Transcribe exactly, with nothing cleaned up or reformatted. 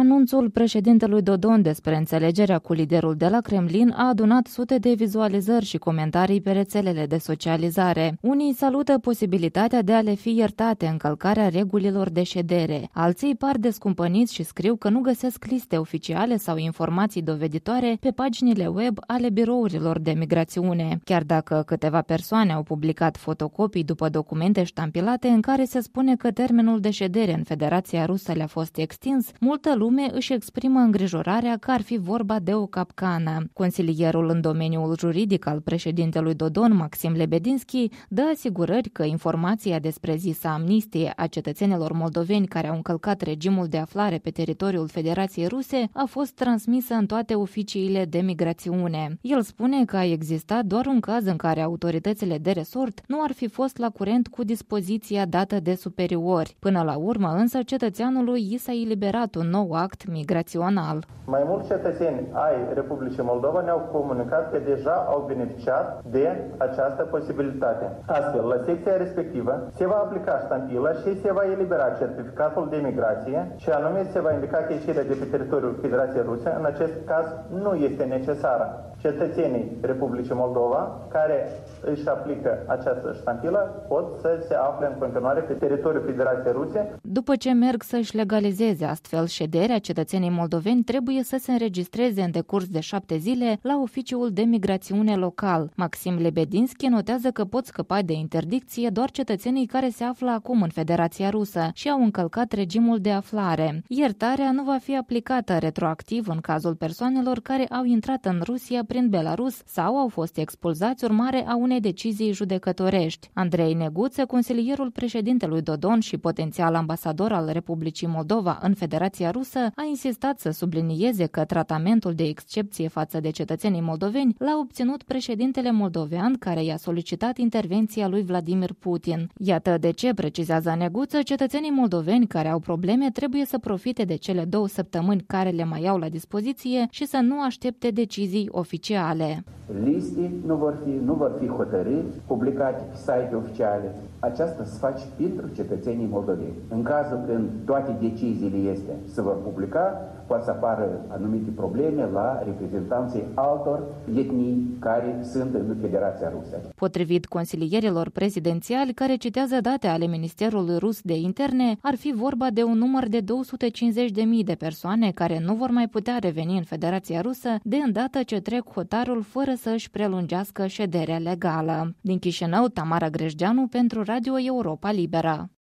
Anunțul președintelui Dodon despre înțelegerea cu liderul de la Kremlin a adunat sute de vizualizări și comentarii pe rețelele de socializare. Unii salută posibilitatea de a le fi iertate încălcarea regulilor de ședere. Alții par descumpăniți și scriu că nu găsesc liste oficiale sau informații doveditoare pe paginile web ale birourilor de migrațiune. Chiar dacă câteva persoane au publicat fotocopii după documente ștampilate în care se spune că termenul de ședere în Federația Rusă le-a fost extins, multă lume își exprimă îngrijorarea că ar fi vorba de o capcană. Consilierul în domeniul juridic al președintelui Dodon, Maxim Lebedinski, dă asigurări că informația despre zisa amnistie a cetățenilor moldoveni care au încălcat regimul de aflare pe teritoriul Federației Ruse a fost transmisă în toate oficiile de migrațiune. El spune că a existat doar un caz în care autoritățile de resort nu ar fi fost la curent cu dispoziția dată de superiori. Până la urmă, însă, cetățeanului i s-a eliberat un nou act migrațional. Mai mulți cetățeni ai Republicii Moldova ne-au comunicat că deja au beneficiat de această posibilitate. Astfel, la secția respectivă se va aplica ștampila și se va elibera certificatul de migrație și anume se va indica că ieșirea de pe teritoriul Federației Ruse în acest caz nu este necesară. Cetățenii Republicii Moldova care își aplică această ștampilă pot să se afle în continuare pe teritoriul Federației Ruse. După ce merg să-și legalizeze astfel șederea, cetățenii moldoveni trebuie să se înregistreze în decurs de șapte zile la oficiul de migrațiune local. Maxim Lebedinski notează că pot scăpa de interdicție doar cetățenii care se află acum în Federația Rusă și au încălcat regimul de aflare. Iertarea nu va fi aplicată retroactiv în cazul persoanelor care au intrat în Rusia prin Belarus sau au fost expulzați urmare a unei decizii judecătorești. Andrei Neguță, consilierul președintelui Dodon și potențial ambasador al Republicii Moldova în Federația Rusă, a insistat să sublinieze că tratamentul de excepție față de cetățenii moldoveni l-a obținut președintele moldovean care i-a solicitat intervenția lui Vladimir Putin. Iată de ce, precizează Neguță, cetățenii moldoveni care au probleme trebuie să profite de cele două săptămâni care le mai au la dispoziție și să nu aștepte decizii oficiale. Liste nu vor fi, nu vor fi hotărâri publicate pe site oficiale. Aceasta se face pentru cetățenii moldoveni. În cazul când toate deciziile este să vor publica, poate să apară anumite probleme la reprezentanții altor etnii care sunt în Federația Rusă. Potrivit consilierilor prezidențiali care citează date ale Ministerului Rus de Interne, ar fi vorba de un număr de două sute cincizeci de mii de persoane care nu vor mai putea reveni în Federația Rusă de îndată ce trec hotarul fără să își prelungească șederea legală. Din Chișinău, Tamara Grejdeanu pentru Radio Europa Liberă.